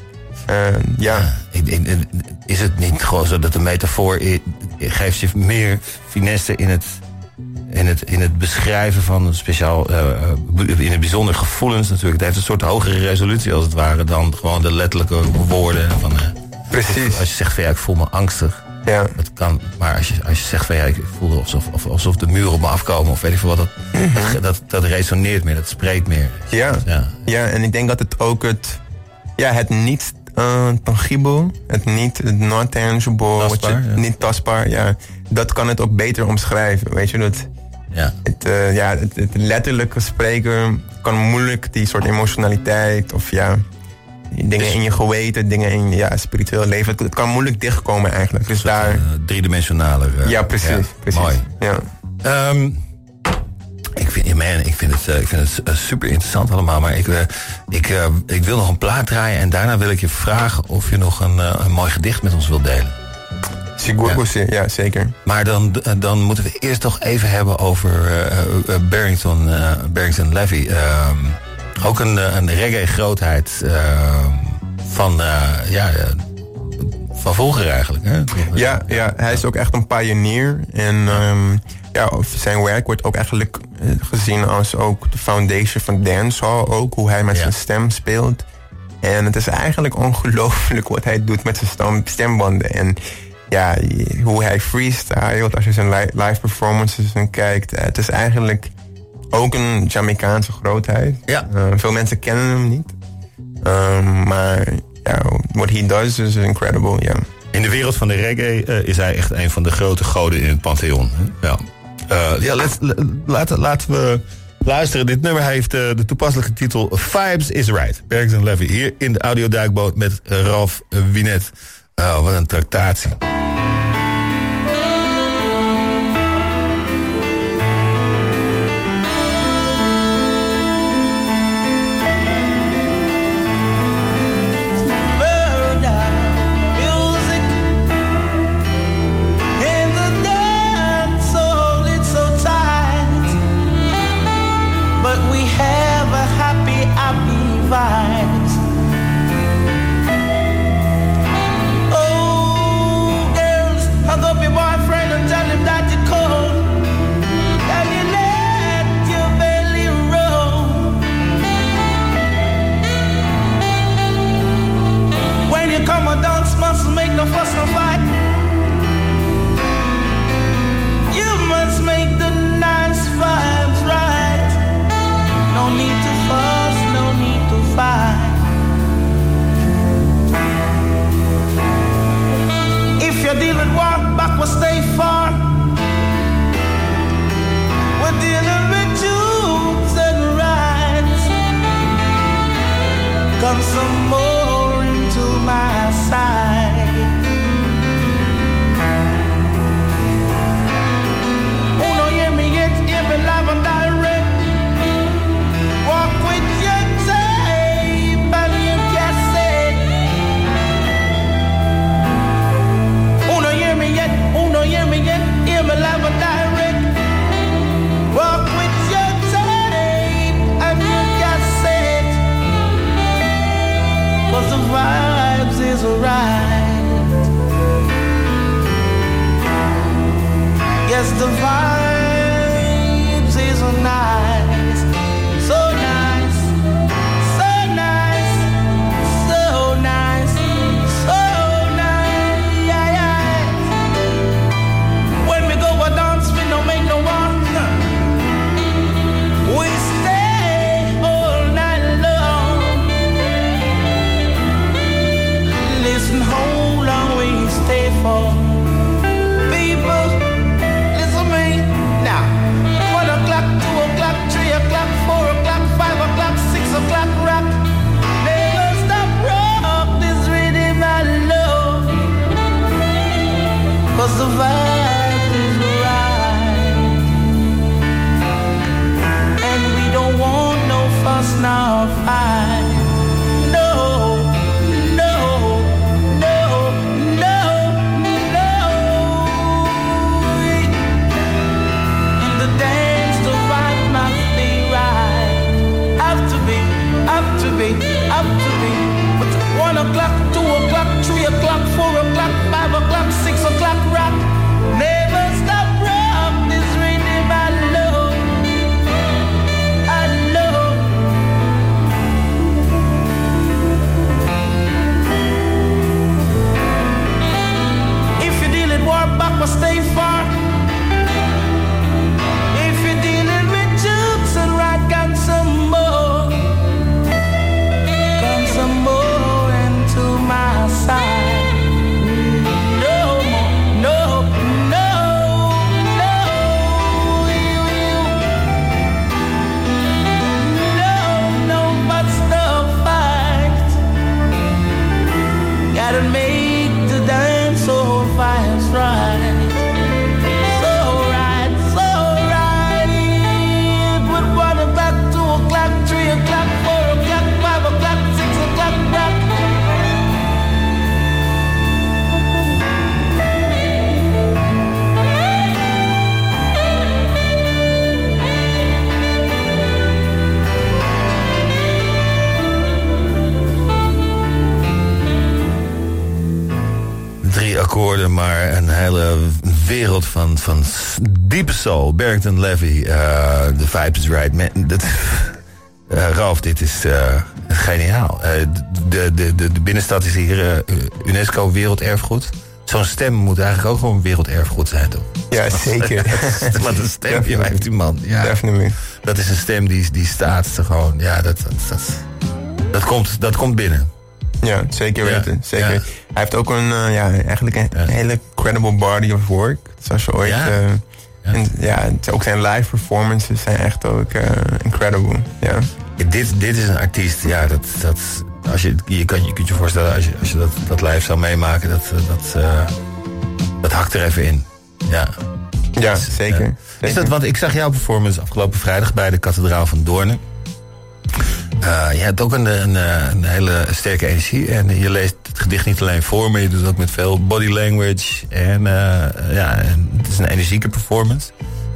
Is het niet gewoon zo dat de metafoor geeft je meer finesse in het beschrijven van speciaal, in het bijzonder gevoelens natuurlijk. Het heeft een soort hogere resolutie als het ware dan gewoon de letterlijke woorden.
Precies.
Als je zegt van ik voel me angstig.
Ja.
Dat kan, maar als je zegt van ik voel alsof de muren op me afkomen of weet ik veel wat, dat resoneert meer, dat spreekt meer.
Ja, en ik denk dat het ook het niet tangible, het not tangible, niet tastbaar, dat kan het ook beter omschrijven, weet je. Het letterlijke spreken kan moeilijk die soort emotionaliteit of dingen in je geweten, dingen in je spiritueel leven. Het kan moeilijk dichtkomen eigenlijk. Dus daar
driedimensionaler.
Precies.
Mooi.
Ja.
Ik vind het super interessant allemaal. Maar ik wil nog een plaat draaien en daarna wil ik je vragen of je nog een mooi gedicht met ons wilt delen.
Ja, zeker.
Maar dan moeten we eerst toch even hebben over Barrington Levy. Ook een reggae-grootheid van vroeger eigenlijk. Hè?
Ja, hij is ook echt een pionier. En zijn werk wordt ook eigenlijk gezien als ook de foundation van dancehall. Ook hoe hij met zijn stem speelt. En het is eigenlijk ongelooflijk wat hij doet met zijn stembanden. En hoe hij freestylt als je zijn live performances kijkt. Het is eigenlijk ook een Jamaicaanse grootheid.
Ja.
Veel mensen kennen hem niet. Maar what he does is incredible,
In de wereld van de reggae is hij echt een van de grote goden in het pantheon. Laten we luisteren. Dit nummer heeft de toepasselijke titel Vibes is Right. Barrington Levy hier in de audioduikboot met Ralph Winet. Wat een tractatie.
Yes, the vibes is so nice, so nice, so nice, so nice, so nice, yeah, yeah. When we go a dance, we don't make no one. We stay all night long. Listen, how long we stay for? People, listen me now. 1 o'clock, 2 o'clock, 3 o'clock, 4 o'clock, 5 o'clock, 6 o'clock, rock. Never stop rock this rhythm I love. 'Cause the vibe is right. And we don't want no fuss nor fight. No, no, no, no, no. In the dance, the vibe must be right. Have to be, have to be, have to be. But 1 o'clock, 2 o'clock, 3 o'clock, 4 o'clock, 5 o'clock, 6 o'clock, rock. Never stop rock this rhythm I love. I love. If you're dealing war back, but stay far. If you're dealing with jokes and right, come some more. Come some more into my side. No more, no, no, no. No, no, but still fight. Gotta make the dance so fires right. So right, so right. With 1 o'clock, 2 o'clock, 3 o'clock, 4 o'clock, 5 o'clock, 6 o'clock, rock.
Drie akkoorden, maar een hele wereld van diepe soul. Barrington Levy, The Vibes is Right. Man, Ralf, dit is geniaal. De binnenstad is hier UNESCO Werelderfgoed. Zo'n stem moet eigenlijk ook gewoon werelderfgoed zijn, toch?
Ja, zeker.
Wat een stem heeft die man. Ja,
Definitely.
dat is een stem die staat er gewoon. Ja, dat komt binnen.
Ja, zeker weten.
Ja,
Zeker.
ja.
Hij heeft ook eigenlijk een hele credible body of work. Zoals je ooit...
Ja.
En ook zijn live performances zijn echt ook incredible. Ja.
Dit is een artiest, ja, dat als je kunt je voorstellen, als je dat live zou meemaken, dat hakt er even in. Ja,
Ja, zeker.
Is dat, want ik zag jouw performance afgelopen vrijdag bij de Kathedraal van Doornen. Je hebt ook een hele sterke energie. En je leest het gedicht niet alleen voor, maar je doet het ook met veel body language. En het is een energieke performance.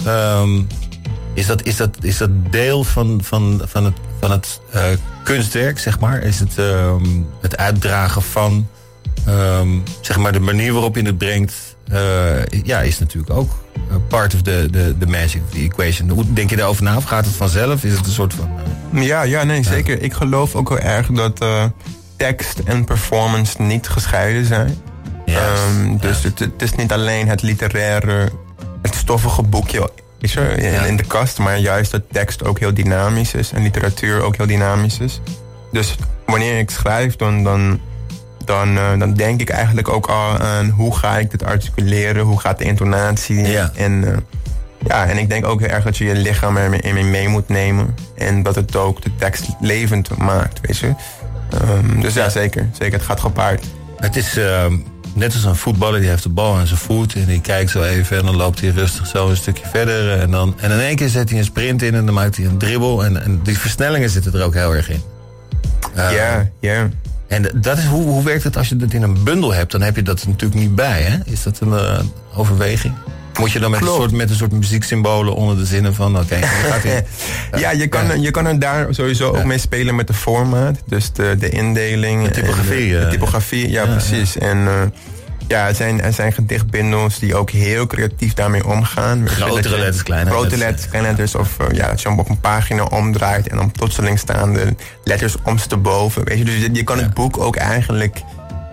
Is dat deel van het kunstwerk, zeg maar? Is het het uitdragen van zeg maar de manier waarop je het brengt? Is natuurlijk ook part of the magic of the equation. Hoe denk je daarover na? Of gaat het vanzelf? Is het een soort van...
Nee, zeker. Ik geloof ook wel erg dat tekst en performance niet gescheiden zijn. Dus het is niet alleen het literaire, het stoffige boekje in de kast, maar juist dat tekst ook heel dynamisch is en literatuur ook heel dynamisch is. Dus wanneer ik schrijf, dan denk ik eigenlijk ook al aan hoe ga ik dit articuleren, hoe gaat de intonatie.
Ja.
En ik denk ook heel erg dat je je lichaam ermee mee moet nemen. En dat het ook de tekst levend maakt, weet je. Dus zeker. Het gaat gepaard.
Het is net als een voetballer, die heeft de bal aan zijn voet en die kijkt zo even en dan loopt hij rustig zo een stukje verder. En in één keer zet hij een sprint in en dan maakt hij een dribbel. En die versnellingen zitten er ook heel erg in.
Ja.
En dat is, hoe werkt het als je het in een bundel hebt? Dan heb je dat natuurlijk niet bij, hè? Is dat een overweging? Moet je dan met een soort muzieksymbolen onder de zinnen van... Oké, gaat hij...
Ja, je kan er daar sowieso ook mee spelen met de formaat. Dus de indeling.
De typografie.
De typografie, ja, precies. En Ja, er zijn gedichtbundels die ook heel creatief daarmee omgaan.
Grotere letters, kleine
grote letters, kleine letters. Of dat je hem op een pagina omdraait en dan plotseling staan de letters omsteboven. Weet je, dus je kan het boek ook eigenlijk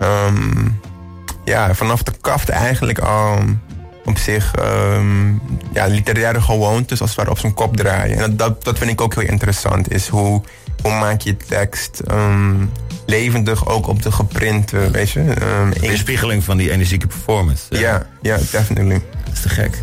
vanaf de kaft eigenlijk al op zich literaire gewoontes als het ware op zijn kop draaien. En dat vind ik ook heel interessant, is hoe maak je tekst levendig ook op de geprinte, weet je.
Weerspiegeling van die energieke performance.
Ja, definitely.
Dat is te gek.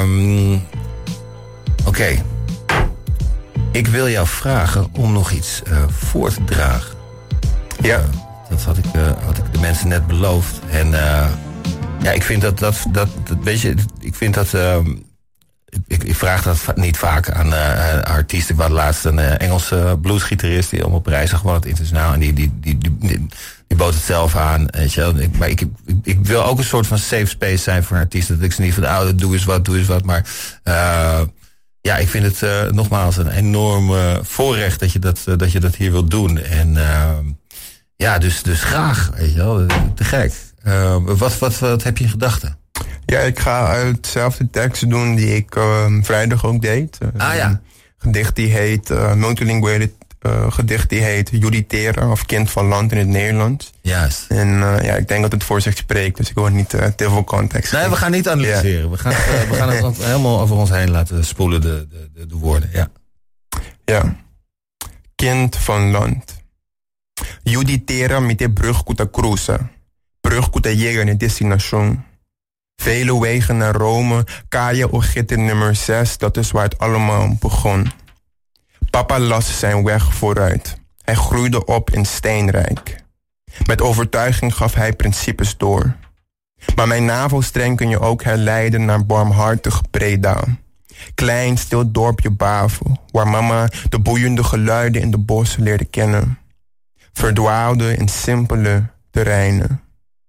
Oké. Ik wil jou vragen om nog iets voor te dragen.
Ja.
Dat had ik de mensen net beloofd. En ik vind dat weet je, ik vind dat... Ik vraag dat niet vaak aan artiesten. Ik had laatst een Engelse bluesgitarist die op reis zag, gewoon het internationaal. En die bood het zelf aan. Weet je wel. Maar ik wil ook een soort van safe space zijn voor een artiest. Dat ik ze niet van, doe eens wat. Maar ik vind het nogmaals een enorm voorrecht dat je dat hier wilt doen. En dus graag, weet je wel. Te gek. Wat heb je in gedachten?
Ja, ik ga hetzelfde tekst doen die ik vrijdag ook deed. Gedicht die heet, multilinguele gedicht die heet Judithera, of Kind van Land in het Nederlands.
Juist.
En ik denk dat het voor zich spreekt, dus ik wil niet te veel context.
Nee, we gaan niet analyseren. Yeah. We gaan het helemaal over ons heen laten spoelen, de woorden. Ja.
Ja. Kind van Land. Judithera met de brug kuta cruza. Brug kuta llegar in destination. Vele wegen naar Rome, Calle Ojete nummer 6, dat is waar het allemaal begon. Papa las zijn weg vooruit. Hij groeide op in Steenrijk. Met overtuiging gaf hij principes door. Maar mijn navelstreng kun je ook herleiden naar barmhartig Breda. Klein, stil dorpje Bavel, waar mama de boeiende geluiden in de bossen leerde kennen. Verdwaalde in simpele terreinen.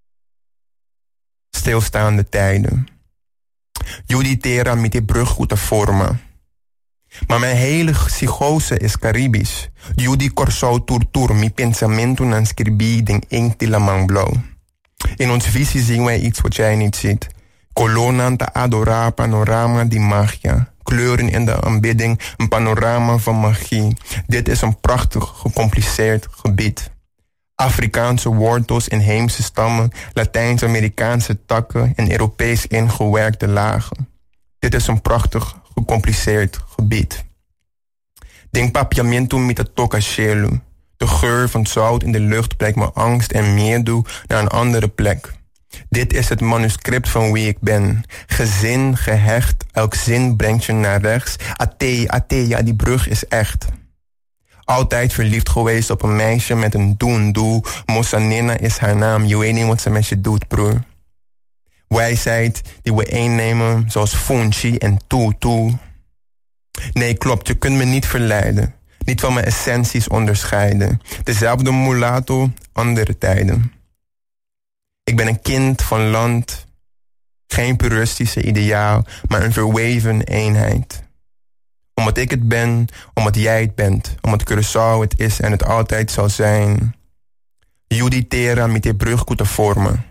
Stilstaande tijden. Judithera met die brug goed te vormen. Maar mijn hele psychose is Caribisch. Judi corso turtur, mi pensamento non scribi den inkt la man blauw. In ons visie zien wij iets wat jij niet ziet. Colonna te adora, panorama di magia. Kleuren in de aanbidding, een panorama van magie. Dit is een prachtig, gecompliceerd gebied. Afrikaanse wortels, inheemse stammen, Latijns-Amerikaanse takken en Europees ingewerkte lagen. Dit is een prachtig, gecompliceerd gebied. Denk papiamento met de tocachelo. De geur van zout in de lucht brengt me angst en miedo naar een andere plek. Dit is het manuscript van wie ik ben. Gezin, gehecht, elk zin brengt je naar rechts. Ate, ja, die brug is echt. Altijd verliefd geweest op een meisje met een doe. Mossanina is haar naam, je weet niet wat ze met je doet, broer. Wijsheid die we innemen, zoals Funchi en Toe. Nee, klopt, je kunt me niet verleiden. Niet van mijn essenties onderscheiden. Dezelfde mulatto, andere tijden. Ik ben een kind van land. Geen puristische ideaal, maar een verweven eenheid. Omdat ik het ben, omdat jij het bent. Omdat Curaçao het is en het altijd zal zijn. Judithera met die brug te vormen.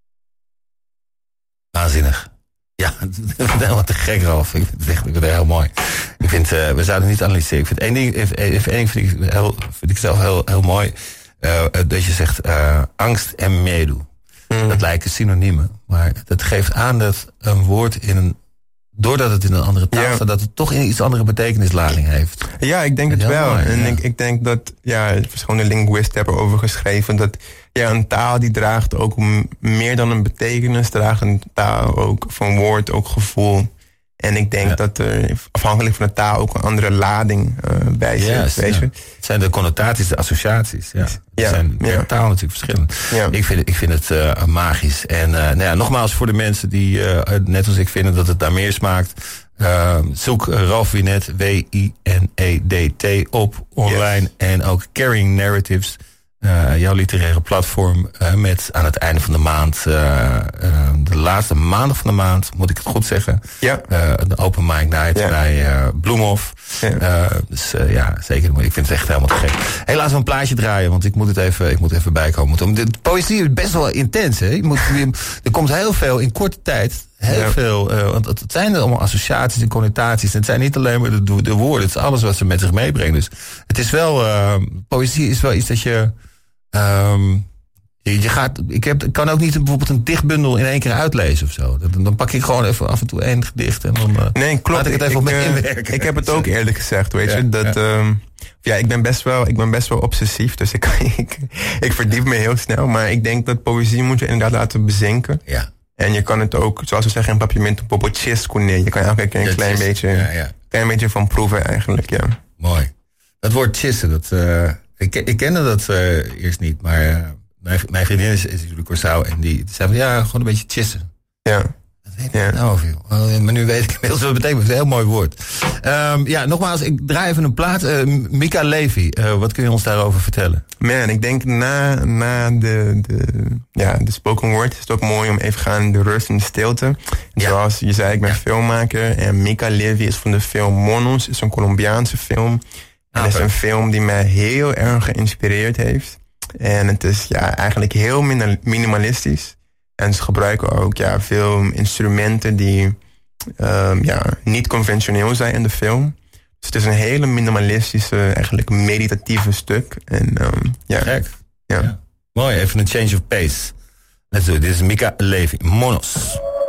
Waanzinnig. Ja, helemaal te gek, Ralf. Ik vind het heel mooi. Ik vind, we zouden het niet analyseren. Ik vind één ding vind ik zelf heel mooi. Dat je zegt angst en meedoen. Dat lijken synoniemen. Maar dat geeft aan dat een woord doordat het in een andere taal staat, dat het toch een iets andere betekenislading heeft.
Ja, ik denk het wel. Mooi, en ik denk dat verschillende linguisten hebben over geschreven dat een taal die draagt ook meer dan een betekenis, draagt een taal ook van woord ook gevoel. En ik denk dat er afhankelijk van de taal ook een andere lading bij zit. Weet je?
Het zijn de connotaties, de associaties. Zijn per taal natuurlijk verschillend. Ja. Ik vind het magisch. En nogmaals voor de mensen die net als ik vinden dat het naar meer smaakt. Zoek Ralf Winet, Winedt op online. En ook Carrying Narratives. jouw literaire platform, met aan het einde van de maand, de laatste maandag van de maand, moet ik het goed zeggen?
Ja.
De open mic night bij Bloemhof. Ja. Dus zeker. Ik vind het echt helemaal te gek. Helaas wel een plaatje draaien, want ik moet even bijkomen. De poëzie is best wel intens, hè? Er komt heel veel in korte tijd. Heel veel, want het zijn allemaal associaties en connotaties. Het zijn niet alleen maar de woorden, het is alles wat ze met zich meebrengen. Dus het is wel, poëzie is wel iets dat je... Ik kan ook niet bijvoorbeeld een dichtbundel in één keer uitlezen of zo. Dan pak ik gewoon even af en toe één gedicht en dan
nee, klopt.
laat ik het even op me inwerken.
Ik heb het ook eerlijk gezegd, weet je. Dat, ik ben best wel obsessief, dus ik verdiep me heel snel. Maar ik denk dat poëzie moet je inderdaad laten bezinken. Ja. En je kan het ook, zoals we zeggen in Papiamento, popotjes koenen. Je kan elke keer een klein beetje van proeven eigenlijk, ja.
Mooi. Dat woord chissen, ik kende dat eerst niet, maar mijn vriendin is natuurlijk Curaçao en die zei van gewoon een beetje chissen.
Ja.
Dat weet ik nou of joh. Maar nu weet ik inmiddels wat het betekent. Het is een heel mooi woord. Nogmaals, ik draai even een plaat. Mika Levy, wat kun je ons daarover vertellen?
Man, ik denk na de spoken word is het ook mooi om even gaan in de rust en de stilte. Zoals je zei, ik ben filmmaker en Mika Levy is van de film Monos. Het is een Colombiaanse film. En het is een film die mij heel erg geïnspireerd heeft. En het is eigenlijk heel minimalistisch. En ze gebruiken ook veel instrumenten die niet conventioneel zijn in de film. Dus het is een hele minimalistische, eigenlijk meditatieve stuk. En
gek. Ja. Mooi, even een change of pace. Let's do it. Dit is Mika Levy, Monos.